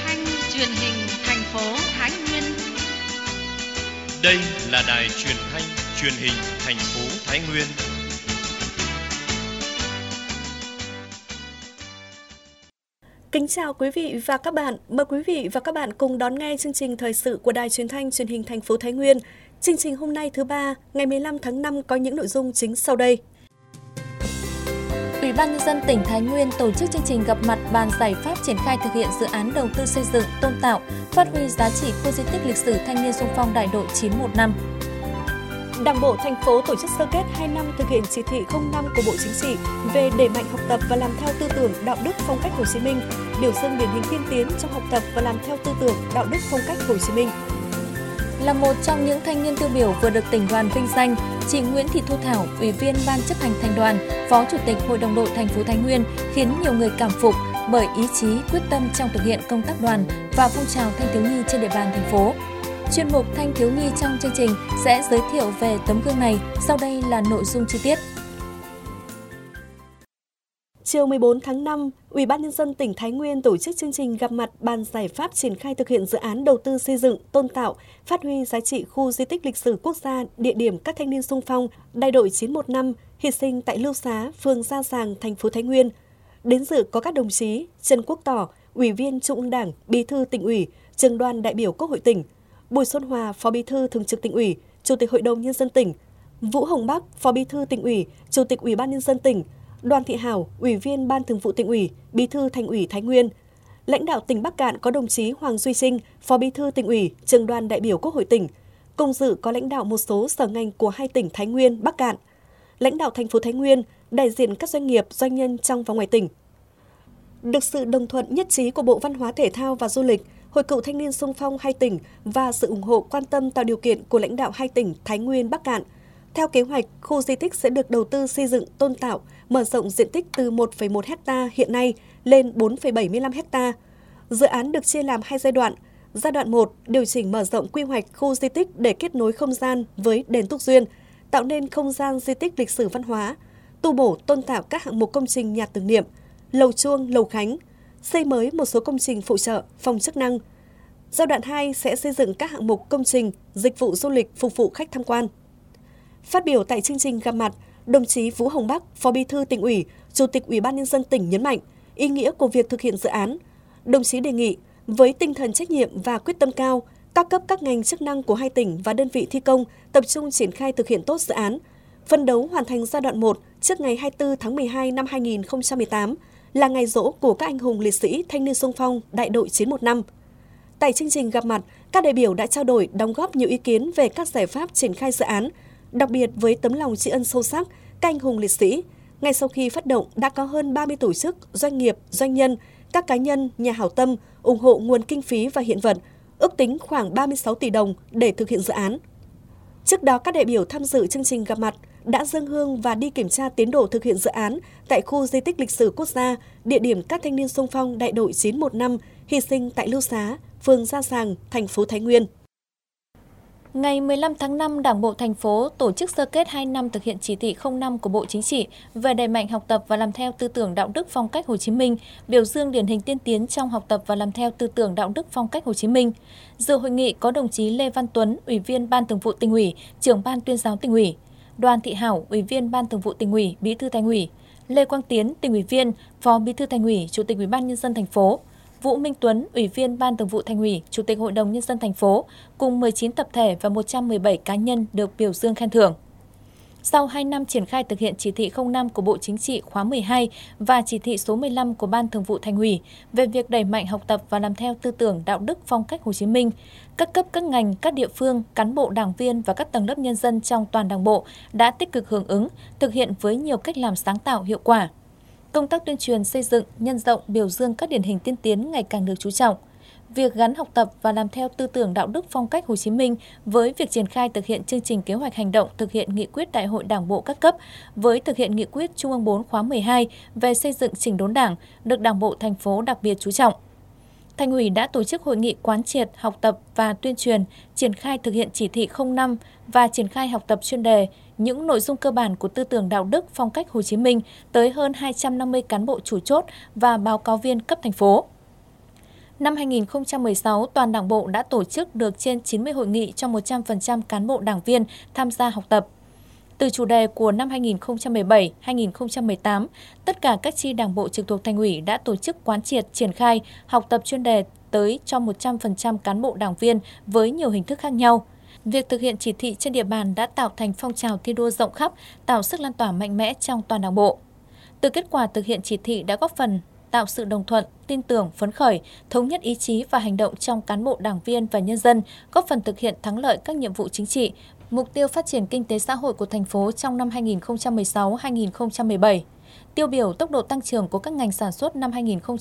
thanh truyền hình thành phố Thái Nguyên. Đây là đài truyền thanh truyền hình thành phố Thái Nguyên. Kính chào quý vị và các bạn. Mời quý vị và các bạn cùng đón nghe chương trình thời sự của đài truyền thanh truyền hình thành phố Thái Nguyên. Chương trình hôm nay thứ ba, ngày 15 tháng 5 có những nội dung chính sau đây. Ủy ban Nhân dân tỉnh Thái Nguyên tổ chức chương trình gặp mặt bàn giải pháp triển khai thực hiện dự án đầu tư xây dựng, tôn tạo, phát huy giá trị khu di tích lịch sử Thanh niên xung phong đại đội 915. Đảng bộ thành phố tổ chức sơ kết 2 năm thực hiện chỉ thị 05 của Bộ Chính trị về đẩy mạnh học tập và làm theo tư tưởng đạo đức phong cách Hồ Chí Minh, biểu dương điển hình tiên tiến trong học tập và làm theo tư tưởng đạo đức phong cách Hồ Chí Minh. Là một trong những thanh niên tiêu biểu vừa được tỉnh đoàn vinh danh, chị Nguyễn Thị Thu Thảo, Ủy viên Ban chấp hành Thành đoàn, Phó Chủ tịch Hội đồng đội thành phố Thái Nguyên khiến nhiều người cảm phục bởi ý chí, quyết tâm trong thực hiện công tác đoàn và phong trào thanh thiếu nhi trên địa bàn thành phố. Chuyên mục Thanh thiếu nhi trong chương trình sẽ giới thiệu về tấm gương này, sau đây là nội dung chi tiết. Chiều 14 tháng 5, Ủy ban Nhân dân tỉnh Thái Nguyên tổ chức chương trình gặp mặt bàn giải pháp triển khai thực hiện dự án đầu tư xây dựng, tôn tạo, phát huy giá trị khu di tích lịch sử quốc gia, địa điểm các thanh niên xung phong, đại đội 915, hy sinh tại Lưu Xá, phường Gia Giàng, thành phố Thái Nguyên. Đến dự có các đồng chí Trần Quốc Tỏ, Ủy viên Trung ương Đảng, Bí thư Tỉnh ủy, Trưởng đoàn đại biểu Quốc hội tỉnh, Bùi Xuân Hòa, Phó Bí thư Thường trực Tỉnh ủy, Chủ tịch Hội đồng Nhân dân tỉnh, Vũ Hồng Bắc, Phó Bí thư Tỉnh ủy, Chủ tịch Ủy ban Nhân dân tỉnh, Đoàn Thị Hảo, Ủy viên Ban Thường vụ Tỉnh ủy, Bí thư Thành ủy Thái Nguyên. Lãnh đạo tỉnh Bắc Kạn có đồng chí Hoàng Duy Trinh, Phó Bí thư Tỉnh ủy, Trưởng đoàn đại biểu Quốc hội tỉnh. Cùng dự có lãnh đạo một số sở ngành của hai tỉnh Thái Nguyên, Bắc Kạn. Lãnh đạo thành phố Thái Nguyên, đại diện các doanh nghiệp, doanh nhân trong và ngoài tỉnh. Được sự đồng thuận nhất trí của Bộ Văn hóa Thể thao và Du lịch, Hội cựu thanh niên xung phong hai tỉnh và sự ủng hộ quan tâm tạo điều kiện của lãnh đạo hai tỉnh Thái Nguyên, Bắc Kạn. Theo kế hoạch, khu di tích sẽ được đầu tư xây dựng, tôn tạo, mở rộng diện tích từ 1,1 ha hiện nay lên 4,75 ha. Dự án được chia làm hai giai đoạn. Giai đoạn 1, điều chỉnh mở rộng quy hoạch khu di tích để kết nối không gian với đền Túc Duyên, tạo nên không gian di tích lịch sử văn hóa, tu bổ tôn tạo các hạng mục công trình nhà tưởng niệm, lầu chuông, lầu khánh, xây mới một số công trình phụ trợ, phòng chức năng. Giai đoạn 2 sẽ xây dựng các hạng mục công trình, dịch vụ du lịch phục vụ khách tham quan. Phát biểu tại chương trình gặp mặt, đồng chí Vũ Hồng Bắc, Phó Bí thư Tỉnh ủy, Chủ tịch Ủy ban Nhân dân tỉnh nhấn mạnh ý nghĩa của việc thực hiện dự án. Đồng chí đề nghị, với tinh thần trách nhiệm và quyết tâm cao, các cấp các ngành chức năng của hai tỉnh và đơn vị thi công tập trung triển khai thực hiện tốt dự án, phấn đấu hoàn thành giai đoạn 1 trước ngày 24 tháng 12 năm 2018, là ngày giỗ của các anh hùng liệt sĩ thanh niên xung phong đại đội 915. Tại chương trình gặp mặt, các đại biểu đã trao đổi, đóng góp nhiều ý kiến về các giải pháp triển khai dự án, đặc biệt với tấm lòng tri ân sâu sắc các anh hùng liệt sĩ. Ngay sau khi phát động, đã có hơn 30 tổ chức, doanh nghiệp, doanh nhân, các cá nhân, nhà hảo tâm ủng hộ nguồn kinh phí và hiện vật, ước tính khoảng 36 tỷ đồng để thực hiện dự án. Trước đó, các đại biểu tham dự chương trình gặp mặt đã dâng hương và đi kiểm tra tiến độ thực hiện dự án tại khu di tích lịch sử quốc gia, địa điểm các thanh niên xung phong đại đội 915 hy sinh tại Lưu Xá, phường Gia Giàng, thành phố Thái Nguyên. Ngày 15 tháng 5, Đảng bộ thành phố tổ chức sơ kết 2 năm thực hiện chỉ thị 05 của Bộ Chính trị về đẩy mạnh học tập và làm theo tư tưởng đạo đức phong cách Hồ Chí Minh, biểu dương điển hình tiên tiến trong học tập và làm theo tư tưởng đạo đức phong cách Hồ Chí Minh. Dự hội nghị có đồng chí Lê Văn Tuấn, Ủy viên Ban Thường vụ Tỉnh ủy, Trưởng Ban Tuyên giáo Tỉnh ủy, Đoàn Thị Hảo, Ủy viên Ban Thường vụ Tỉnh ủy, Bí thư Thành ủy, Lê Quang Tiến, Tỉnh ủy viên, Phó Bí thư Thành ủy, Chủ tịch Ủy ban Nhân dân thành phố, Vũ Minh Tuấn, Ủy viên Ban Thường vụ Thành ủy, Chủ tịch Hội đồng Nhân dân thành phố, cùng 19 tập thể và 117 cá nhân được biểu dương khen thưởng. Sau 2 năm triển khai thực hiện chỉ thị 05 của Bộ Chính trị khóa 12 và chỉ thị số 15 của Ban Thường vụ Thành ủy về việc đẩy mạnh học tập và làm theo tư tưởng đạo đức phong cách Hồ Chí Minh, các cấp các ngành, các địa phương, cán bộ đảng viên và các tầng lớp nhân dân trong toàn Đảng bộ đã tích cực hưởng ứng, thực hiện với nhiều cách làm sáng tạo hiệu quả. Công tác tuyên truyền xây dựng, nhân rộng, biểu dương các điển hình tiên tiến ngày càng được chú trọng. Việc gắn học tập và làm theo tư tưởng đạo đức phong cách Hồ Chí Minh với việc triển khai thực hiện chương trình kế hoạch hành động thực hiện nghị quyết Đại hội Đảng bộ các cấp với thực hiện nghị quyết Trung ương 4 khóa 12 về xây dựng chỉnh đốn Đảng được Đảng bộ thành phố đặc biệt chú trọng. Thành ủy đã tổ chức hội nghị quán triệt, học tập và tuyên truyền, triển khai thực hiện chỉ thị 05 và triển khai học tập chuyên đề những nội dung cơ bản của tư tưởng đạo đức phong cách Hồ Chí Minh tới hơn 250 cán bộ chủ chốt và báo cáo viên cấp thành phố. Năm 2016, toàn Đảng bộ đã tổ chức được trên 90 hội nghị cho 100% cán bộ đảng viên tham gia học tập. Từ chủ đề của năm 2017-2018, tất cả các chi đảng bộ trực thuộc Thành ủy đã tổ chức quán triệt triển khai học tập chuyên đề tới cho 100% cán bộ đảng viên với nhiều hình thức khác nhau. Việc thực hiện chỉ thị trên địa bàn đã tạo thành phong trào thi đua rộng khắp, tạo sức lan tỏa mạnh mẽ trong toàn Đảng bộ. Từ kết quả thực hiện chỉ thị đã góp phần tạo sự đồng thuận, tin tưởng, phấn khởi, thống nhất ý chí và hành động trong cán bộ đảng viên và nhân dân, góp phần thực hiện thắng lợi các nhiệm vụ chính trị, mục tiêu phát triển kinh tế xã hội của thành phố trong năm 2016-2017. Tiêu biểu tốc độ tăng trưởng của các ngành sản xuất năm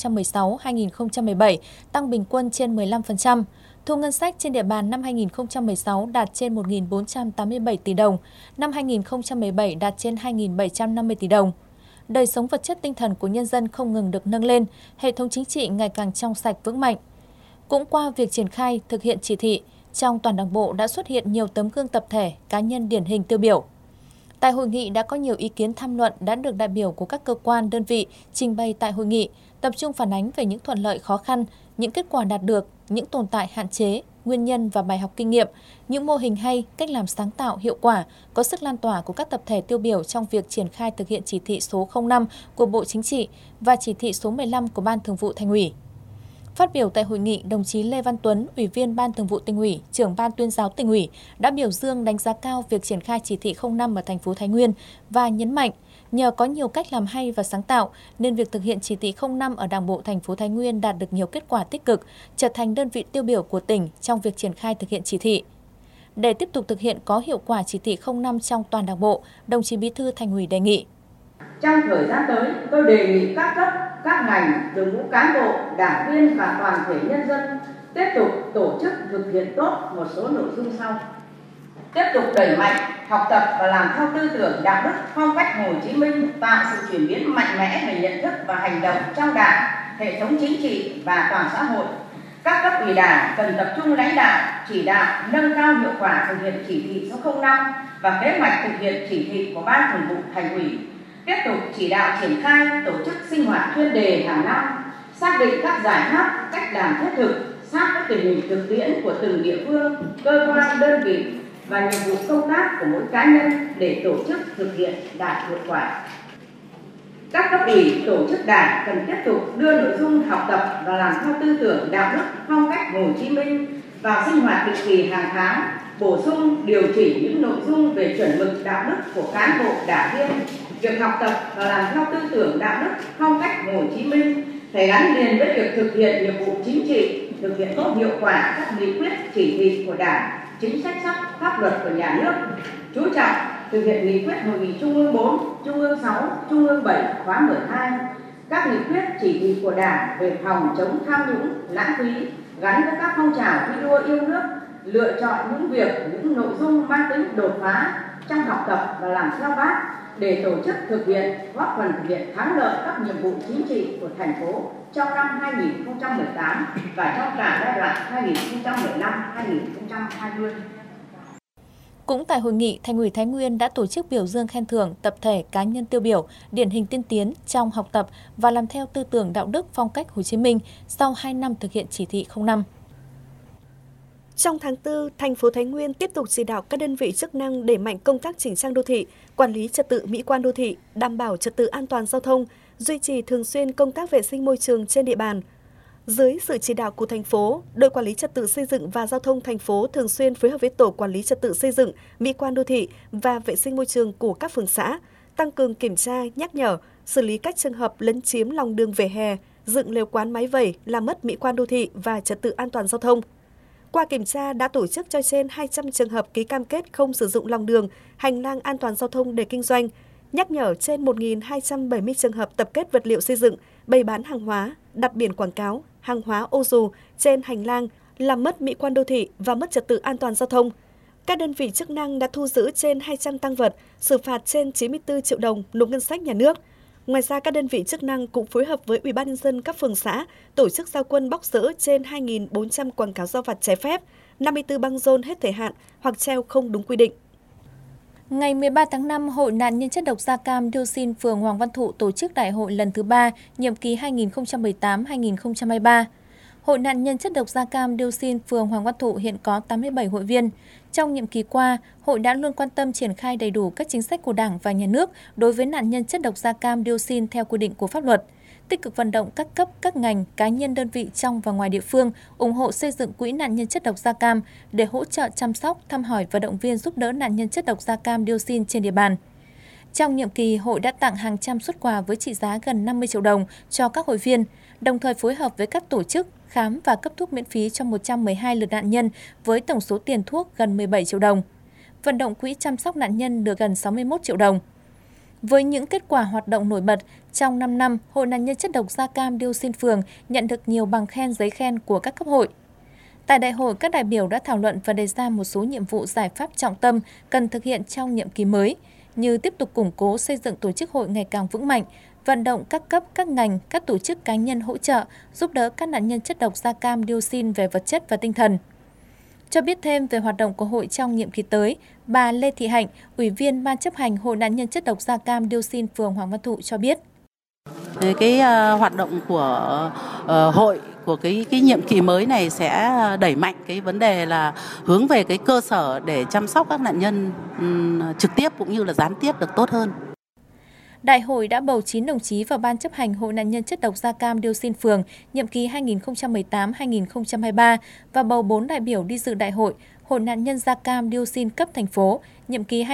2016-2017 tăng bình quân trên 15%. Thu ngân sách trên địa bàn năm 2016 đạt trên 1.487 tỷ đồng, năm 2017 đạt trên 2.750 tỷ đồng. Đời sống vật chất tinh thần của nhân dân không ngừng được nâng lên, hệ thống chính trị ngày càng trong sạch vững mạnh. Cũng qua việc triển khai thực hiện chỉ thị, trong toàn Đảng bộ đã xuất hiện nhiều tấm gương tập thể, cá nhân điển hình tiêu biểu. Tại hội nghị đã có nhiều ý kiến tham luận đã được đại biểu của các cơ quan, đơn vị trình bày tại hội nghị, tập trung phản ánh về những thuận lợi khó khăn, những kết quả đạt được, những tồn tại hạn chế, nguyên nhân và bài học kinh nghiệm, những mô hình hay, cách làm sáng tạo, hiệu quả, có sức lan tỏa của các tập thể tiêu biểu trong việc triển khai thực hiện chỉ thị số 05 của Bộ Chính trị và chỉ thị số 15 của Ban Thường vụ Thành ủy. Phát biểu tại hội nghị, đồng chí Lê Văn Tuấn, Ủy viên Ban Thường vụ Tỉnh ủy, Trưởng Ban Tuyên giáo Tỉnh ủy đã biểu dương đánh giá cao việc triển khai chỉ thị 05 ở thành phố Thái Nguyên và nhấn mạnh nhờ có nhiều cách làm hay và sáng tạo nên việc thực hiện chỉ thị 05 ở Đảng bộ thành phố Thái Nguyên đạt được nhiều kết quả tích cực, trở thành đơn vị tiêu biểu của tỉnh trong việc triển khai thực hiện chỉ thị. Để tiếp tục thực hiện có hiệu quả chỉ thị 05 trong toàn Đảng bộ, đồng chí Bí thư Thành ủy đề nghị trong thời gian tới, tôi đề nghị các cấp, các ngành, đội ngũ cán bộ, đảng viên và toàn thể nhân dân tiếp tục tổ chức thực hiện tốt một số nội dung sau. Tiếp tục đẩy mạnh học tập và làm theo tư tưởng đạo đức phong cách Hồ Chí Minh, tạo sự chuyển biến mạnh mẽ về nhận thức và hành động trong Đảng, hệ thống chính trị và toàn xã hội. Các cấp ủy Đảng cần tập trung lãnh đạo, chỉ đạo, nâng cao hiệu quả thực hiện chỉ thị số 05 và kế hoạch thực hiện chỉ thị của Ban Thường vụ Thành ủy. Tiếp tục chỉ đạo triển khai tổ chức sinh hoạt chuyên đề hàng năm, xác định các giải pháp, cách làm thiết thực, sát với tình hình thực tiễn của từng địa phương, cơ quan, đơn vị và nhiệm vụ công tác của mỗi cá nhân để tổ chức thực hiện đạt hiệu quả. Các cấp ủy, tổ chức Đảng cần tiếp tục đưa nội dung học tập và làm theo tư tưởng đạo đức phong cách Hồ Chí Minh vào sinh hoạt định kỳ hàng tháng, bổ sung điều chỉnh những nội dung về chuẩn mực đạo đức của cán bộ đảng viên. Việc học tập và làm theo tư tưởng đạo đức phong cách Hồ Chí Minh phải gắn liền với việc thực hiện nhiệm vụ chính trị, thực hiện tốt hiệu quả các nghị quyết, chỉ thị của Đảng, chính sách pháp luật của nhà nước, chú trọng thực hiện nghị quyết Hội nghị Trung ương 4, Trung ương 6, Trung ương 7 khóa 12, các nghị quyết, chỉ thị của Đảng về phòng chống tham nhũng, lãng phí gắn với các phong trào thi đua yêu nước, lựa chọn những việc, những nội dung mang tính đột phá trong học tập và làm theo Bác để tổ chức thực hiện, góp phần thực hiện thắng lợi các nhiệm vụ chính trị của thành phố trong năm 2018 và trong cả giai đoạn 2015-2020. Cũng tại hội nghị, Thành ủy Thái Nguyên đã tổ chức biểu dương khen thưởng tập thể cá nhân tiêu biểu, điển hình tiên tiến trong học tập và làm theo tư tưởng đạo đức phong cách Hồ Chí Minh sau 2 năm thực hiện chỉ thị 05. Trong tháng 4, thành phố Thái Nguyên tiếp tục chỉ đạo các đơn vị chức năng đẩy mạnh công tác chỉnh trang đô thị, quản lý trật tự mỹ quan đô thị, đảm bảo trật tự an toàn giao thông, duy trì thường xuyên công tác vệ sinh môi trường trên địa bàn. Dưới sự chỉ đạo của thành phố, đội quản lý trật tự xây dựng và giao thông thành phố thường xuyên phối hợp với tổ quản lý trật tự xây dựng, mỹ quan đô thị và vệ sinh môi trường của các phường xã, tăng cường kiểm tra, nhắc nhở, xử lý các trường hợp lấn chiếm lòng đường vỉa hè, dựng lều quán máy vẩy làm mất mỹ quan đô thị và trật tự an toàn giao thông. Qua kiểm tra đã tổ chức cho trên 200 trường hợp ký cam kết không sử dụng lòng đường, hành lang an toàn giao thông để kinh doanh, nhắc nhở trên 1.270 trường hợp tập kết vật liệu xây dựng, bày bán hàng hóa, đặt biển quảng cáo, hàng hóa ô dù trên hành lang, làm mất mỹ quan đô thị và mất trật tự an toàn giao thông. Các đơn vị chức năng đã thu giữ trên 200 tang vật, xử phạt trên 94 triệu đồng nộp ngân sách nhà nước. Ngoài ra, các đơn vị chức năng cũng phối hợp với Ủy ban nhân dân các phường xã tổ chức giao quân bóc dỡ trên 2.400 quảng cáo giao vặt trái phép, 54 băng rôn hết thời hạn hoặc treo không đúng quy định. Ngày 13 tháng 5, Hội nạn nhân chất độc da cam dioxin phường Hoàng Văn Thụ tổ chức đại hội lần thứ 3, nhiệm kỳ 2018-2023. Hội nạn nhân chất độc da cam dioxin phường Hoàng Văn Thụ hiện có 87 hội viên. Trong nhiệm kỳ qua, hội đã luôn quan tâm triển khai đầy đủ các chính sách của Đảng và Nhà nước đối với nạn nhân chất độc da cam dioxin theo quy định của pháp luật, tích cực vận động các cấp, các ngành, cá nhân đơn vị trong và ngoài địa phương ủng hộ xây dựng quỹ nạn nhân chất độc da cam để hỗ trợ chăm sóc, thăm hỏi và động viên giúp đỡ nạn nhân chất độc da cam dioxin trên địa bàn. Trong nhiệm kỳ, hội đã tặng hàng trăm suất quà với trị giá gần 50 triệu đồng cho các hội viên, đồng thời phối hợp với các tổ chức khám và cấp thuốc miễn phí cho 112 lượt nạn nhân với tổng số tiền thuốc gần 17 triệu đồng. Vận động quỹ chăm sóc nạn nhân được gần 61 triệu đồng. Với những kết quả hoạt động nổi bật, trong 5 năm, Hội nạn nhân chất độc da cam dioxin phường nhận được nhiều bằng khen, giấy khen của các cấp hội. Tại đại hội, các đại biểu đã thảo luận và đề ra một số nhiệm vụ giải pháp trọng tâm cần thực hiện trong nhiệm kỳ mới, như tiếp tục củng cố xây dựng tổ chức hội ngày càng vững mạnh, vận động các cấp, các ngành, các tổ chức cá nhân hỗ trợ, giúp đỡ các nạn nhân chất độc da cam dioxin về vật chất và tinh thần. Cho biết thêm về hoạt động của hội trong nhiệm kỳ tới, bà Lê Thị Hạnh, Ủy viên Ban chấp hành Hội nạn nhân chất độc da cam dioxin phường Hoàng Văn Thụ cho biết. Cái hoạt động của hội của cái nhiệm kỳ mới này sẽ đẩy mạnh cái vấn đề là hướng về cái cơ sở để chăm sóc các nạn nhân trực tiếp cũng như là gián tiếp được tốt hơn. Đại hội đã bầu 9 đồng chí vào Ban chấp hành Hội nạn nhân chất độc da cam dioxin phường nhiệm kỳ 2018-2023 và bầu 4 đại biểu đi dự đại hội Hội nạn nhân da cam dioxin cấp thành phố nhiệm kỳ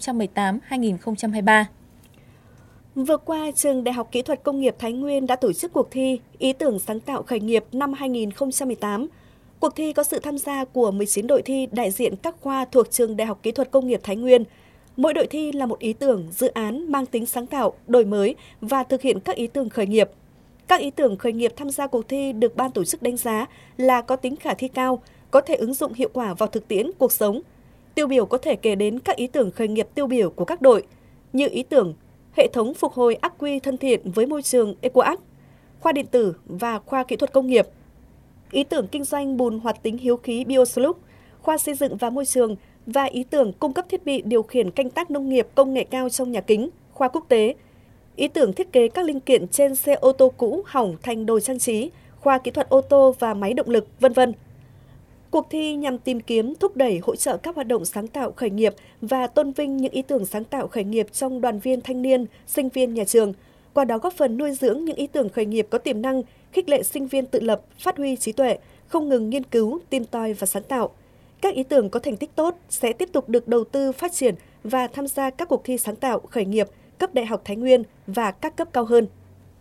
2018-2023. Vừa qua, Trường Đại học Kỹ thuật Công nghiệp Thái Nguyên đã tổ chức cuộc thi Ý tưởng sáng tạo khởi nghiệp năm 2018. Cuộc thi có sự tham gia của 19 đội thi đại diện các khoa thuộc Trường Đại học Kỹ thuật Công nghiệp Thái Nguyên. Mỗi đội thi là một ý tưởng, dự án mang tính sáng tạo, đổi mới và thực hiện các ý tưởng khởi nghiệp. Các ý tưởng khởi nghiệp tham gia cuộc thi được ban tổ chức đánh giá là có tính khả thi cao, có thể ứng dụng hiệu quả vào thực tiễn cuộc sống. Tiêu biểu có thể kể đến các ý tưởng khởi nghiệp tiêu biểu của các đội, như ý tưởng hệ thống phục hồi ắc quy thân thiện với môi trường EcoArt, khoa điện tử và khoa kỹ thuật công nghiệp. Ý tưởng kinh doanh bùn hoạt tính hiếu khí BioSloop, khoa xây dựng và môi trường và ý tưởng cung cấp thiết bị điều khiển canh tác nông nghiệp công nghệ cao trong nhà kính, khoa quốc tế. Ý tưởng thiết kế các linh kiện trên xe ô tô cũ hỏng thành đồ trang trí, khoa kỹ thuật ô tô và máy động lực, v.v. Cuộc thi nhằm tìm kiếm, thúc đẩy, hỗ trợ các hoạt động sáng tạo khởi nghiệp và tôn vinh những ý tưởng sáng tạo khởi nghiệp trong đoàn viên thanh niên, sinh viên nhà trường, qua đó góp phần nuôi dưỡng những ý tưởng khởi nghiệp có tiềm năng, khích lệ sinh viên tự lập, phát huy trí tuệ, không ngừng nghiên cứu, tìm tòi và sáng tạo. Các ý tưởng có thành tích tốt sẽ tiếp tục được đầu tư phát triển và tham gia các cuộc thi sáng tạo khởi nghiệp cấp Đại học Thái Nguyên và các cấp cao hơn.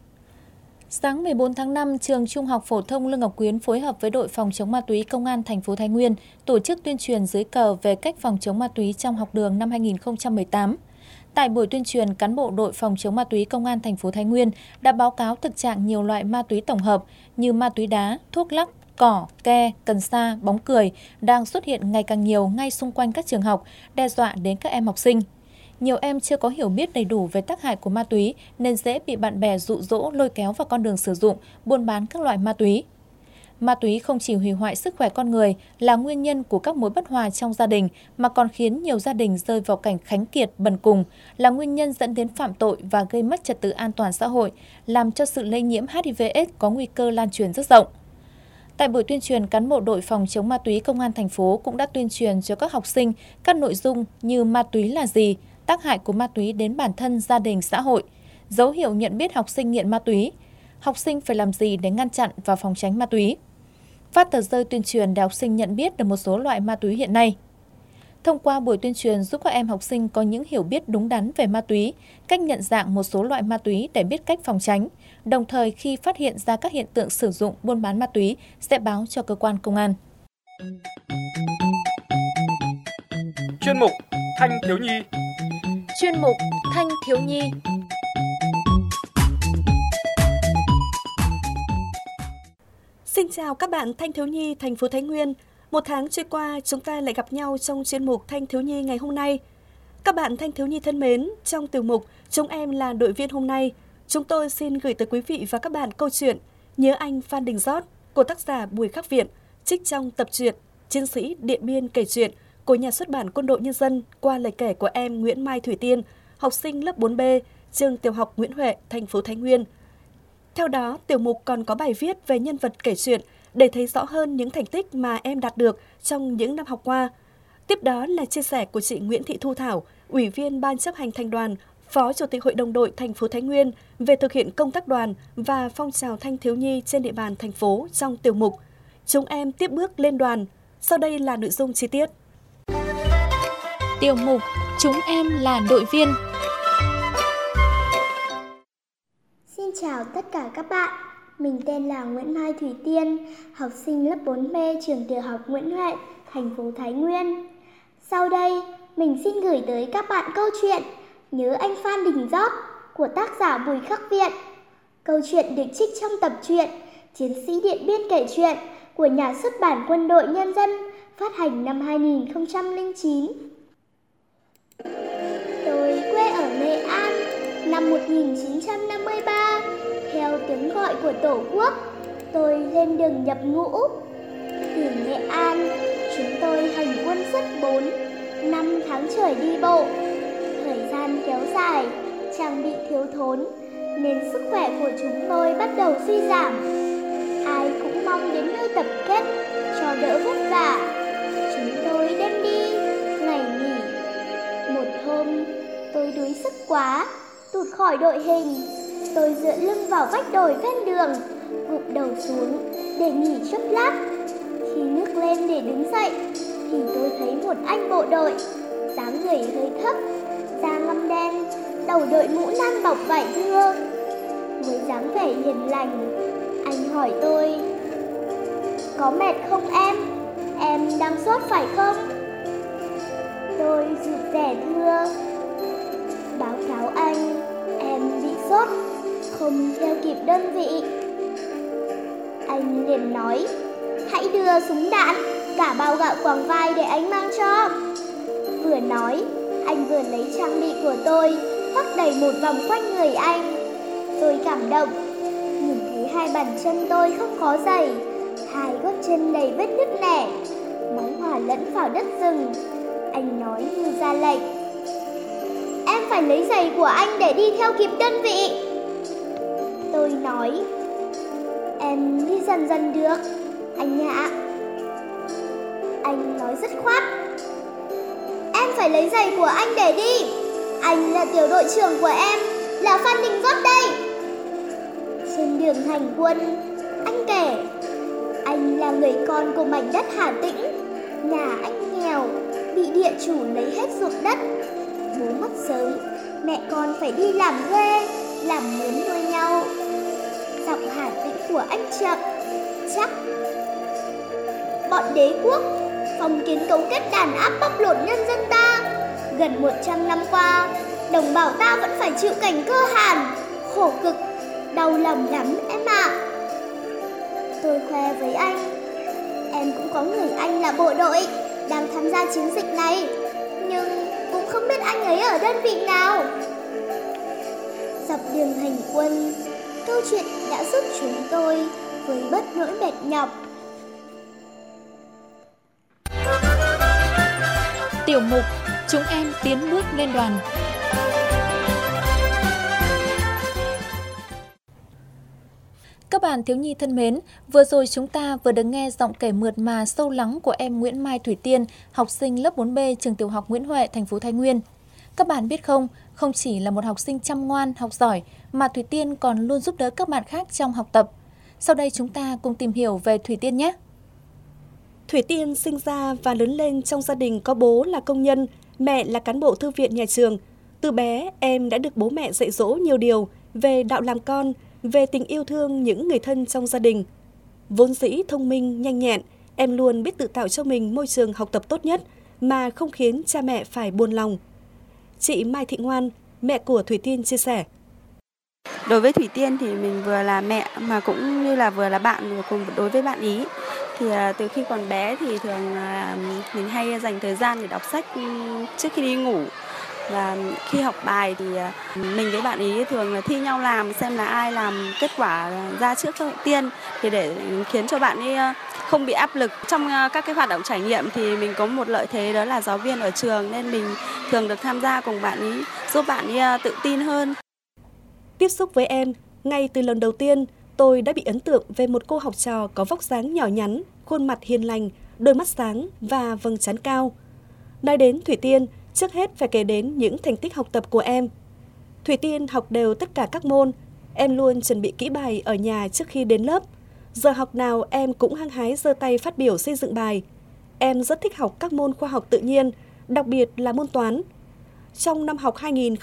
Sáng 14 tháng 5, Trường Trung học phổ thông Lương Ngọc Quyến phối hợp với đội phòng chống ma túy Công an thành phố Thái Nguyên tổ chức tuyên truyền dưới cờ về cách phòng chống ma túy trong học đường năm 2018. Tại buổi tuyên truyền, cán bộ đội phòng chống ma túy Công an thành phố Thái Nguyên đã báo cáo thực trạng nhiều loại ma túy tổng hợp như ma túy đá, thuốc lắc, cỏ, ke, cần sa, bóng cười đang xuất hiện ngày càng nhiều ngay xung quanh các trường học, đe dọa đến các em học sinh. Nhiều em chưa có hiểu biết đầy đủ về tác hại của ma túy nên dễ bị bạn bè dụ dỗ lôi kéo vào con đường sử dụng, buôn bán các loại ma túy. Ma túy không chỉ hủy hoại sức khỏe con người, là nguyên nhân của các mối bất hòa trong gia đình mà còn khiến nhiều gia đình rơi vào cảnh khánh kiệt, bần cùng, là nguyên nhân dẫn đến phạm tội và gây mất trật tự an toàn xã hội, làm cho sự lây nhiễm HIV/AIDS có nguy cơ lan truyền rất rộng. Tại buổi tuyên truyền, cán bộ đội phòng chống ma túy Công an thành phố cũng đã tuyên truyền cho các học sinh các nội dung như ma túy là gì, tác hại của ma túy đến bản thân, gia đình, xã hội, dấu hiệu nhận biết học sinh nghiện ma túy, học sinh phải làm gì để ngăn chặn và phòng tránh ma túy. Phát tờ rơi tuyên truyền để học sinh nhận biết được một số loại ma túy hiện nay. Thông qua buổi tuyên truyền giúp các em học sinh có những hiểu biết đúng đắn về ma túy, cách nhận dạng một số loại ma túy để biết cách phòng tránh, đồng thời khi phát hiện ra các hiện tượng sử dụng buôn bán ma túy sẽ báo cho cơ quan công an. Chuyên mục Thanh thiếu nhi. Chuyên mục Thanh thiếu nhi. Xin chào các bạn thanh thiếu nhi thành phố Thái Nguyên. Một tháng trôi qua, chúng ta lại gặp nhau trong chuyên mục Thanh thiếu nhi ngày hôm nay. Các bạn thanh thiếu nhi thân mến, trong tiểu mục Chúng em là đội viên hôm nay, chúng tôi xin gửi tới quý vị và các bạn câu chuyện Nhớ anh Phan Đình Giót của tác giả Bùi Khắc Viện, trích trong tập truyện Chiến sĩ Điện Biên kể chuyện của nhà xuất bản Quân đội Nhân dân qua lời kể của em Nguyễn Mai Thủy Tiên, học sinh lớp 4B, trường tiểu học Nguyễn Huệ, thành phố Thái Nguyên. Theo đó, tiểu mục còn có bài viết về nhân vật kể chuyện để thấy rõ hơn những thành tích mà em đạt được trong những năm học qua. Tiếp đó là chia sẻ của chị Nguyễn Thị Thu Thảo, Ủy viên Ban chấp hành Thành đoàn, Phó Chủ tịch Hội đồng đội thành phố Thái Nguyên về thực hiện công tác đoàn và phong trào thanh thiếu nhi trên địa bàn thành phố trong tiểu mục Chúng em tiếp bước lên đoàn. Sau đây là nội dung chi tiết. Tiểu mục Chúng em là đội viên. Xin chào tất cả các bạn. Mình tên là Nguyễn Mai Thủy Tiên, học sinh lớp 4B trường tiểu học Nguyễn Huệ, thành phố Thái Nguyên. Sau đây, mình xin gửi tới các bạn câu chuyện Nhớ anh Phan Đình Giót của tác giả Bùi Khắc Viện. Câu chuyện được trích trong tập truyện Chiến sĩ Điện Biên kể chuyện của nhà xuất bản Quân đội Nhân dân, phát hành năm 2009. Tôi quê ở Nghệ An năm 1953. Theo tiếng gọi của Tổ quốc, tôi lên đường nhập ngũ. Từ Nghệ An, chúng tôi hành quân suốt 4-5 tháng trời đi bộ. Thời gian kéo dài, trang bị thiếu thốn, nên sức khỏe của chúng tôi bắt đầu suy giảm. Ai cũng mong đến nơi tập kết cho đỡ vất vả. Chúng tôi đêm đi, ngày nghỉ. Một hôm, tôi đuối sức quá, tụt khỏi đội hình. Tôi dựa lưng vào vách đồi ven đường, gục đầu xuống để nghỉ chốc lát. Khi ngước lên để đứng dậy, thì tôi thấy một anh bộ đội, dáng người hơi thấp, da ngăm đen, đầu đội mũ nan bọc vải thưa. Với dáng vẻ hiền lành, anh hỏi tôi: "Có mệt không em? Em đang sốt phải không?" Tôi rụt rè thưa: "Báo cáo anh, em bị sốt, không theo kịp đơn vị." Anh liền nói: "Hãy đưa súng đạn, cả bao gạo quàng vai để anh mang cho." Vừa nói, anh vừa lấy trang bị của tôi, khoác đầy một vòng quanh người anh. Tôi cảm động, nhìn thấy hai bàn chân tôi không có giày, hai gót chân đầy vết nứt nẻ, máu hòa lẫn vào đất rừng. Anh nói như ra lệnh: "Em phải lấy giày của anh để đi theo kịp đơn vị." Tôi nói: "Em đi dần dần được, anh ạ." Anh nói dứt khoát: "Em phải lấy giày của anh để đi. Anh là tiểu đội trưởng của em, là Phan Đình Giót đây." Trên đường hành quân, anh kể anh là người con của mảnh đất Hà Tĩnh. Nhà anh nghèo, bị địa chủ lấy hết ruộng đất. Bố mất sớm, mẹ con phải đi làm thuê, làm mướn nuôi nhau. Giọng Hà Tĩnh của anh chậm, chắc. Bọn đế quốc, phong kiến cấu kết đàn áp bóc lột nhân dân ta. Gần 100 năm qua, đồng bào ta vẫn phải chịu cảnh cơ hàn, khổ cực, đau lòng lắm em ạ." Tôi khoe với anh: "Em cũng có người anh là bộ đội, đang tham gia chiến dịch này, nhưng cũng không biết anh ấy ở đơn vị nào." Dọc đường hành quân, câu chuyện đã giúp chúng tôi với bớt nỗi mệt nhọc. Tiểu mục Chúng em tiến bước lên đoàn. Các bạn thiếu nhi thân mến, vừa rồi chúng ta vừa được nghe giọng kể mượt mà sâu lắng của em Nguyễn Mai Thủy Tiên, học sinh lớp 4B trường tiểu học Nguyễn Huệ, thành phố Thái Nguyên. Các bạn biết không, không chỉ là một học sinh chăm ngoan, học giỏi, mà Thủy Tiên còn luôn giúp đỡ các bạn khác trong học tập. Sau đây chúng ta cùng tìm hiểu về Thủy Tiên nhé! Thủy Tiên sinh ra và lớn lên trong gia đình có bố là công nhân, mẹ là cán bộ thư viện nhà trường. Từ bé, em đã được bố mẹ dạy dỗ nhiều điều về đạo làm con, về tình yêu thương những người thân trong gia đình. Vốn dĩ thông minh, nhanh nhẹn, em luôn biết tự tạo cho mình môi trường học tập tốt nhất mà không khiến cha mẹ phải buồn lòng. Chị Mai Thị Ngoan, mẹ của Thủy Tiên chia sẻ: Đối với Thủy Tiên thì mình vừa là mẹ mà cũng như là vừa là bạn cùng đối với bạn ý. Thì từ khi còn bé thì thường mình hay dành thời gian để đọc sách trước khi đi ngủ. Và khi học bài thì mình với bạn ý thường là thi nhau làm xem là ai làm kết quả ra trước cho Tiên, thì để khiến cho bạn ấy không bị áp lực. Trong các cái hoạt động trải nghiệm thì mình có một lợi thế, đó là giáo viên ở trường nên mình thường được tham gia cùng bạn ý, giúp bạn ấy tự tin hơn. Tiếp xúc với em, ngay từ lần đầu tiên, tôi đã bị ấn tượng về một cô học trò có vóc dáng nhỏ nhắn, khuôn mặt hiền lành, đôi mắt sáng và vầng trán cao. Nói đến Thủy Tiên, trước hết phải kể đến những thành tích học tập của em. Thủy Tiên học đều tất cả các môn, em luôn chuẩn bị kỹ bài ở nhà trước khi đến lớp. Giờ học nào em cũng hăng hái giơ tay phát biểu xây dựng bài. Em rất thích học các môn khoa học tự nhiên, đặc biệt là môn toán. Trong năm học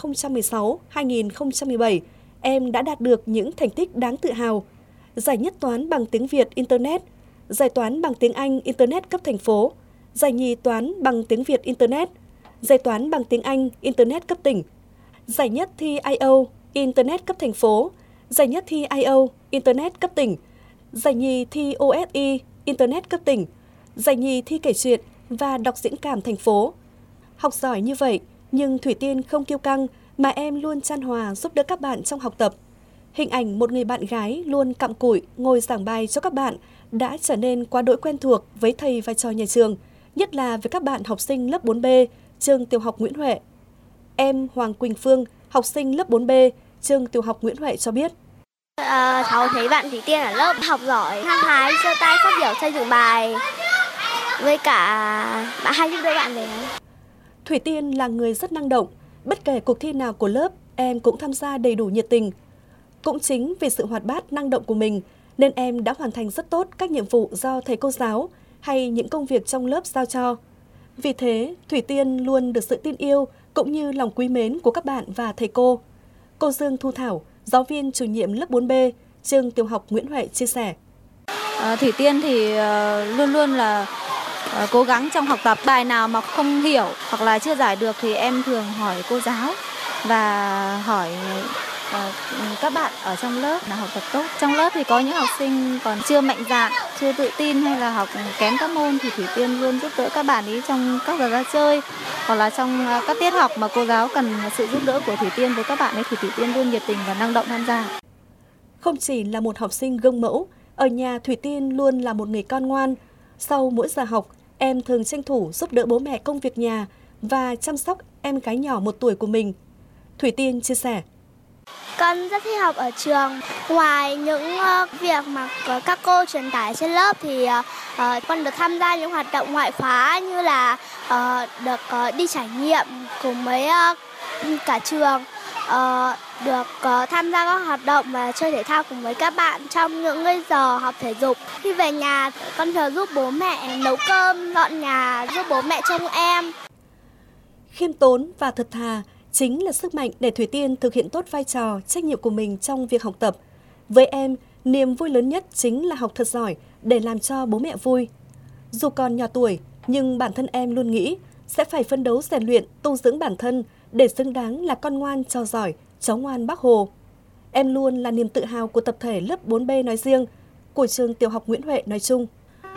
2016-2017, em đã đạt được những thành tích đáng tự hào. Giải nhất toán bằng tiếng Việt Internet, giải toán bằng tiếng Anh Internet cấp thành phố, giải nhì toán bằng tiếng Việt Internet, giải toán bằng tiếng Anh Internet cấp tỉnh, giải nhất thi IELTS Internet cấp thành phố, giải nhất thi IELTS Internet cấp tỉnh, giải nhì thi OSI Internet cấp tỉnh, giải nhì thi kể chuyện và đọc diễn cảm thành phố. Học giỏi như vậy, nhưng Thủy Tiên không kiêu căng mà em luôn chan hòa giúp đỡ các bạn trong học tập. Hình ảnh một người bạn gái luôn cặm cụi ngồi giảng bài cho các bạn đã trở nên quá đỗi quen thuộc với thầy và trò nhà trường, nhất là với các bạn học sinh lớp 4B, trường tiểu học Nguyễn Huệ. Em Hoàng Quỳnh Phương, học sinh lớp 4B, trường tiểu học Nguyễn Huệ cho biết. Cháu thấy bạn Thủy Tiên ở lớp học giỏi, hăng hái, giơ tay phát biểu xây dựng bài, với cả bạn hay giúp đỡ bạn này. Thủy Tiên là người rất năng động, bất kể cuộc thi nào của lớp, em cũng tham gia đầy đủ nhiệt tình. Cũng chính vì sự hoạt bát năng động của mình, nên em đã hoàn thành rất tốt các nhiệm vụ do thầy cô giáo hay những công việc trong lớp giao cho. Vì thế, Thủy Tiên luôn được sự tin yêu cũng như lòng quý mến của các bạn và thầy cô. Cô Dương Thu Thảo, giáo viên chủ nhiệm lớp 4B, trường tiểu học Nguyễn Huệ chia sẻ. Thủy Tiên thì luôn luôn là cố gắng trong học tập. Bài nào mà không hiểu hoặc là chưa giải được thì em thường hỏi cô giáo và hỏi các bạn ở trong lớp là học tập tốt. Trong lớp thì có những học sinh còn chưa mạnh dạn, chưa tự tin hay là học kém các môn thì Thủy Tiên luôn giúp đỡ các bạn ấy trong các giờ ra chơi hoặc là trong các tiết học mà cô giáo cần sự giúp đỡ của Thủy Tiên với các bạn ấy thì Thủy Tiên luôn nhiệt tình và năng động tham gia. Không chỉ là một học sinh gương mẫu, ở nhà Thủy Tiên luôn là một người con ngoan. Sau mỗi giờ học, em thường tranh thủ giúp đỡ bố mẹ công việc nhà và chăm sóc em gái nhỏ 1 tuổi của mình. Thủy Tiên chia sẻ. Con rất thích học ở trường. Ngoài những việc mà các cô truyền tải trên lớp thì con được tham gia những hoạt động ngoại khóa như là được đi trải nghiệm cùng với cả trường, được tham gia các hoạt động và chơi thể thao cùng với các bạn trong những giờ học thể dục. Khi về nhà, con thường giúp bố mẹ nấu cơm, dọn nhà, giúp bố mẹ trông em. Khiêm tốn và thật thà chính là sức mạnh để Thủy Tiên thực hiện tốt vai trò, trách nhiệm của mình trong việc học tập. Với em, niềm vui lớn nhất chính là học thật giỏi để làm cho bố mẹ vui. Dù còn nhỏ tuổi, nhưng bản thân em luôn nghĩ sẽ phải phấn đấu rèn luyện, tu dưỡng bản thân để xứng đáng là con ngoan trò giỏi, cháu ngoan Bác Hồ. Em luôn là niềm tự hào của tập thể lớp 4B nói riêng, của trường tiểu học Nguyễn Huệ nói chung.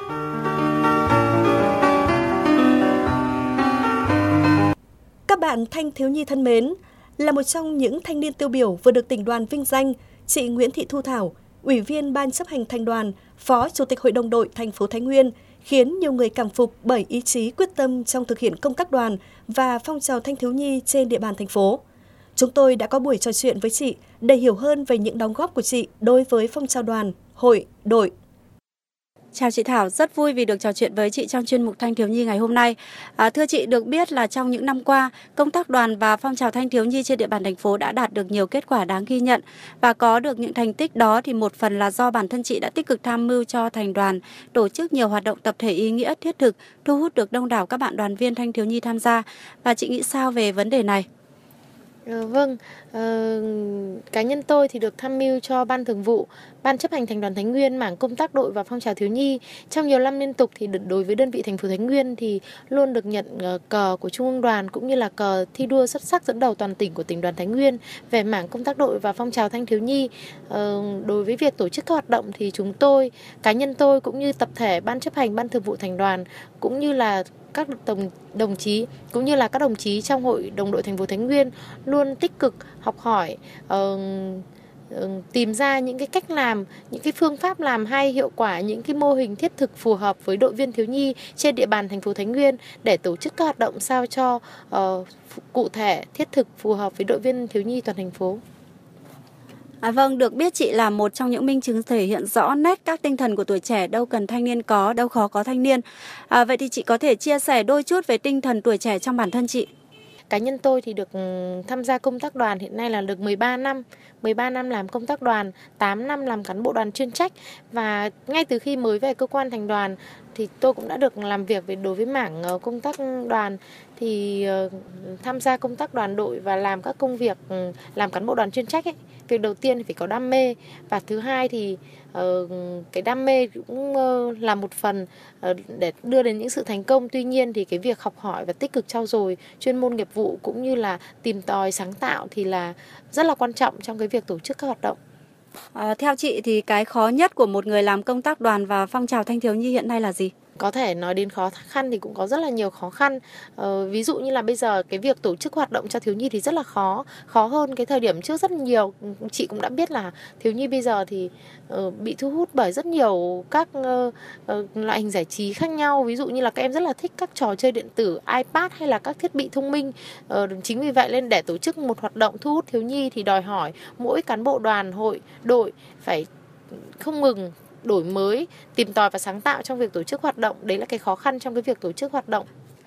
Các bạn thanh thiếu nhi thân mến, là một trong những thanh niên tiêu biểu vừa được tỉnh đoàn vinh danh, chị Nguyễn Thị Thu Thảo, Ủy viên Ban chấp hành Thành đoàn, Phó Chủ tịch Hội đồng đội thành phố Thái Nguyên, khiến nhiều người cảm phục bởi ý chí quyết tâm trong thực hiện công tác đoàn và phong trào thanh thiếu nhi trên địa bàn thành phố. Chúng tôi đã có buổi trò chuyện với chị để hiểu hơn về những đóng góp của chị đối với phong trào đoàn, hội, đội. Chào chị Thảo, rất vui vì được trò chuyện với chị trong chuyên mục Thanh thiếu nhi ngày hôm nay. Thưa chị, được biết là trong những năm qua, công tác đoàn và phong trào thanh thiếu nhi trên địa bàn thành phố đã đạt được nhiều kết quả đáng ghi nhận. Và có được những thành tích đó thì một phần là do bản thân chị đã tích cực tham mưu cho thành đoàn, tổ chức nhiều hoạt động tập thể ý nghĩa thiết thực, thu hút được đông đảo các bạn đoàn viên thanh thiếu nhi tham gia. Và chị nghĩ sao về vấn đề này? Vâng, cá nhân tôi thì được tham mưu cho Ban Thường vụ, Ban chấp hành Thành đoàn Thái Nguyên mảng công tác đội và phong trào thiếu nhi. Trong nhiều năm liên tục thì đối với đơn vị thành phố Thái Nguyên thì luôn được nhận cờ của Trung ương đoàn cũng như là cờ thi đua xuất sắc dẫn đầu toàn tỉnh của tỉnh đoàn Thái Nguyên về mảng công tác đội và phong trào thanh thiếu nhi. Đối với việc tổ chức các hoạt động thì chúng tôi, cá nhân tôi cũng như tập thể Ban chấp hành, Ban Thường vụ Thành đoàn cũng như là các đồng chí cũng như là các đồng chí trong Hội đồng đội thành phố Thái Nguyên luôn tích cực học hỏi, tìm ra những cái cách làm, những cái phương pháp làm hay hiệu quả, những cái mô hình thiết thực phù hợp với đội viên thiếu nhi trên địa bàn thành phố Thái Nguyên để tổ chức các hoạt động sao cho cụ thể, thiết thực, phù hợp với đội viên thiếu nhi toàn thành phố. Vâng, được biết chị là một trong những minh chứng thể hiện rõ nét các tinh thần của tuổi trẻ, đâu cần thanh niên có, đâu khó có thanh niên. Vậy thì chị có thể chia sẻ đôi chút về tinh thần tuổi trẻ trong bản thân chị? Cá nhân tôi thì được tham gia công tác đoàn hiện nay là được 13 năm. 13 năm làm công tác đoàn, 8 năm làm cán bộ đoàn chuyên trách. Và ngay từ khi mới về cơ quan thành đoàn thì tôi cũng đã được làm việc đối với mảng công tác đoàn. Thì tham gia công tác đoàn đội và làm các công việc làm cán bộ đoàn chuyên trách ấy. Việc đầu tiên thì phải có đam mê, và thứ hai thì cái đam mê cũng là một phần để đưa đến những sự thành công. Tuy nhiên thì cái việc học hỏi và tích cực trau dồi chuyên môn nghiệp vụ cũng như là tìm tòi sáng tạo thì là rất là quan trọng trong cái việc tổ chức các hoạt động. Theo chị thì cái khó nhất của một người làm công tác đoàn và phong trào thanh thiếu nhi hiện nay là gì? Có thể nói đến khó khăn thì cũng có rất là nhiều khó khăn. Ví dụ như là bây giờ cái việc tổ chức hoạt động cho thiếu nhi thì rất là khó hơn cái thời điểm trước rất nhiều. Chị cũng đã biết là thiếu nhi bây giờ thì bị thu hút bởi rất nhiều các loại hình giải trí khác nhau. Ví dụ như là các em rất là thích các trò chơi điện tử, iPad hay là các thiết bị thông minh. Chính vì vậy nên để tổ chức một hoạt động thu hút thiếu nhi thì đòi hỏi mỗi cán bộ đoàn, hội, đội phải không ngừng đổi mới, tìm tòi và sáng tạo trong việc tổ chức hoạt động. Đấy là cái khó khăn trong cái việc tổ chức hoạt động.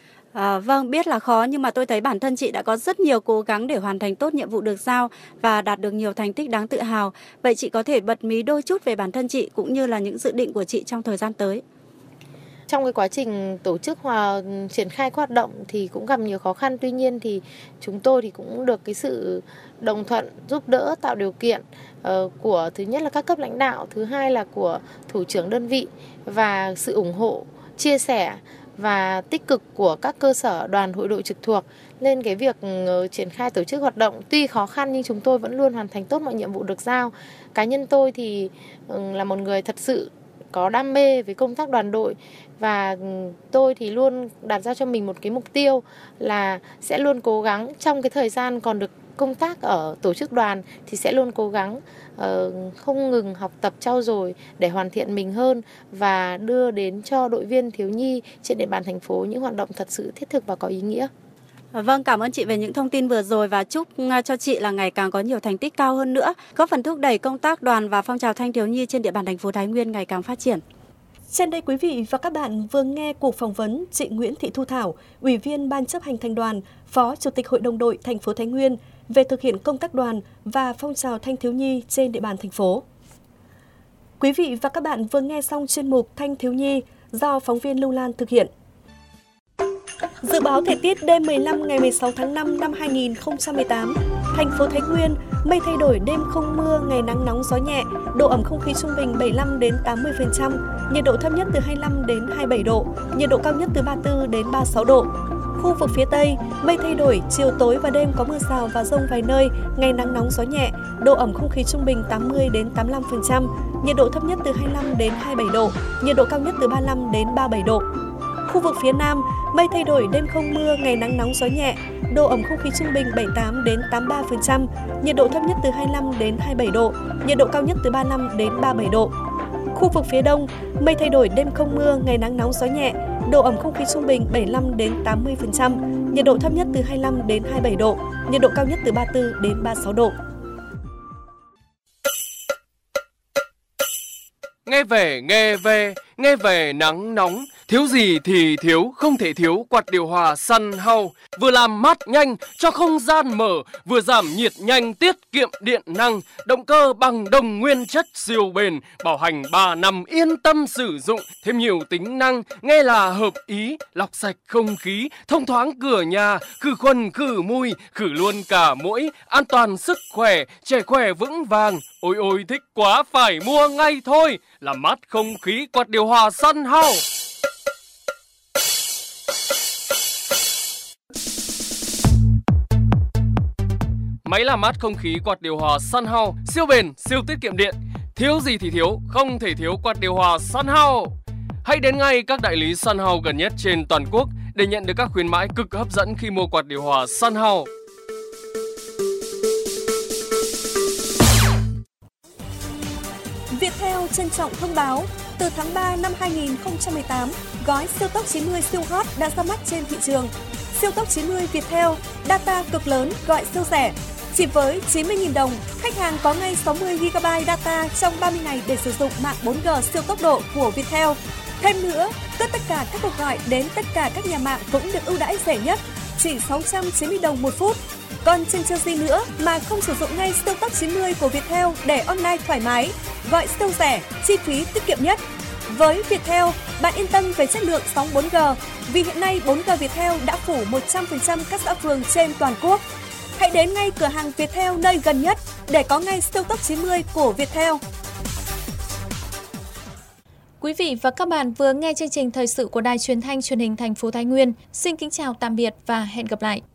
Vâng, biết là khó nhưng mà tôi thấy bản thân chị đã có rất nhiều cố gắng để hoàn thành tốt nhiệm vụ được giao và đạt được nhiều thành tích đáng tự hào. Vậy chị có thể bật mí đôi chút về bản thân chị cũng như là những dự định của chị trong thời gian tới? Trong cái quá trình tổ chức triển khai các hoạt động thì cũng gặp nhiều khó khăn. Tuy nhiên thì chúng tôi thì cũng được cái sự đồng thuận, giúp đỡ, tạo điều kiện của thứ nhất là các cấp lãnh đạo, thứ hai là của thủ trưởng đơn vị và sự ủng hộ, chia sẻ và tích cực của các cơ sở đoàn hội đội trực thuộc. Nên cái việc triển khai tổ chức hoạt động tuy khó khăn nhưng chúng tôi vẫn luôn hoàn thành tốt mọi nhiệm vụ được giao. Cá nhân tôi thì là một người thật sự có đam mê với công tác đoàn đội và tôi thì luôn đặt ra cho mình một cái mục tiêu là sẽ luôn cố gắng trong cái thời gian còn được công tác ở tổ chức đoàn thì sẽ luôn cố gắng không ngừng học tập trau dồi để hoàn thiện mình hơn và đưa đến cho đội viên thiếu nhi trên địa bàn thành phố những hoạt động thật sự thiết thực và có ý nghĩa. Vâng, cảm ơn chị về những thông tin vừa rồi và chúc cho chị là ngày càng có nhiều thành tích cao hơn nữa, góp phần thúc đẩy công tác đoàn và phong trào thanh thiếu nhi trên địa bàn thành phố Thái Nguyên ngày càng phát triển. Trên đây quý vị và các bạn vừa nghe cuộc phỏng vấn chị Nguyễn Thị Thu Thảo, Ủy viên Ban chấp hành Thành đoàn, Phó Chủ tịch Hội đồng đội thành phố Thái Nguyên về thực hiện công tác đoàn và phong trào thanh thiếu nhi trên địa bàn thành phố. Quý vị và các bạn vừa nghe xong chuyên mục Thanh thiếu nhi do phóng viên Lưu Lan thực hiện. Dự báo thời tiết đêm 15 ngày 16 tháng 5 năm 2018, thành phố Thái Nguyên, mây thay đổi, đêm không mưa, ngày nắng nóng gió nhẹ, độ ẩm không khí trung bình 75 đến 80%, nhiệt độ thấp nhất từ 25 đến 27 độ, nhiệt độ cao nhất từ 34 đến 36 độ. Khu vực phía Tây, mây thay đổi, chiều tối và đêm có mưa rào và dông vài nơi, ngày nắng nóng gió nhẹ, độ ẩm không khí trung bình 80 đến 85%, nhiệt độ thấp nhất từ 25 đến 27 độ, nhiệt độ cao nhất từ 35 đến 37 độ. Khu vực phía Nam, mây thay đổi, đêm không mưa, ngày nắng nóng gió nhẹ, độ ẩm không khí trung bình 78 đến 83%, nhiệt độ thấp nhất từ 25 đến 27 độ, nhiệt độ cao nhất từ 35 đến 37 độ. Khu vực phía Đông, mây thay đổi, đêm không mưa, ngày nắng nóng gió nhẹ, độ ẩm không khí trung bình 75 đến 80%, nhiệt độ thấp nhất từ 25 đến 27 độ, nhiệt độ cao nhất từ 34 đến 36 độ. Nghe về nắng nóng, thiếu gì thì thiếu, không thể thiếu quạt điều hòa Sunhouse. Vừa làm mát nhanh cho không gian mở, vừa giảm nhiệt nhanh tiết kiệm điện năng. Động cơ bằng đồng nguyên chất siêu bền, bảo hành 3 năm yên tâm sử dụng. Thêm nhiều tính năng, nghe là hợp ý, lọc sạch không khí, thông thoáng cửa nhà, khử khuẩn khử mùi, khử luôn cả muỗi, an toàn sức khỏe, trẻ khỏe vững vàng. Ôi ôi thích quá, phải mua ngay thôi. Làm mát không khí quạt điều hòa Sunhouse. Máy làm mát không khí quạt điều hòa Sunhouse, siêu bền, siêu tiết kiệm điện. Thiếu gì thì thiếu, không thể thiếu quạt điều hòa Sunhouse. Hãy đến ngay các đại lý Sunhouse gần nhất trên toàn quốc để nhận được các khuyến mãi cực hấp dẫn khi mua quạt điều hòa Sunhouse. Viettel trân trọng thông báo, từ tháng 3 năm 2018, gói siêu tốc 90 siêu hot đã ra mắt trên thị trường. Siêu tốc 90 Viettel, data cực lớn, gọi siêu rẻ. Chỉ với 90.000 đồng, khách hàng có ngay 60 GB data trong 30 ngày để sử dụng mạng 4G siêu tốc độ của Viettel. Thêm nữa, tất cả các cuộc gọi đến tất cả các nhà mạng cũng được ưu đãi rẻ nhất, chỉ 690 đồng một phút. Còn chần chờ gì nữa mà không sử dụng ngay siêu tốc 90 của Viettel để online thoải mái, gọi siêu rẻ, chi phí tiết kiệm nhất. Với Viettel, bạn yên tâm về chất lượng sóng 4G, vì hiện nay 4G Viettel đã phủ 100% các xã phường trên toàn quốc. Hãy đến ngay cửa hàng Viettel nơi gần nhất để có ngay siêu tốc 90 của Viettel. Quý vị và các bạn vừa nghe chương trình thời sự của Đài Truyền thanh Truyền hình thành phố Thái Nguyên. Xin kính chào tạm biệt và hẹn gặp lại.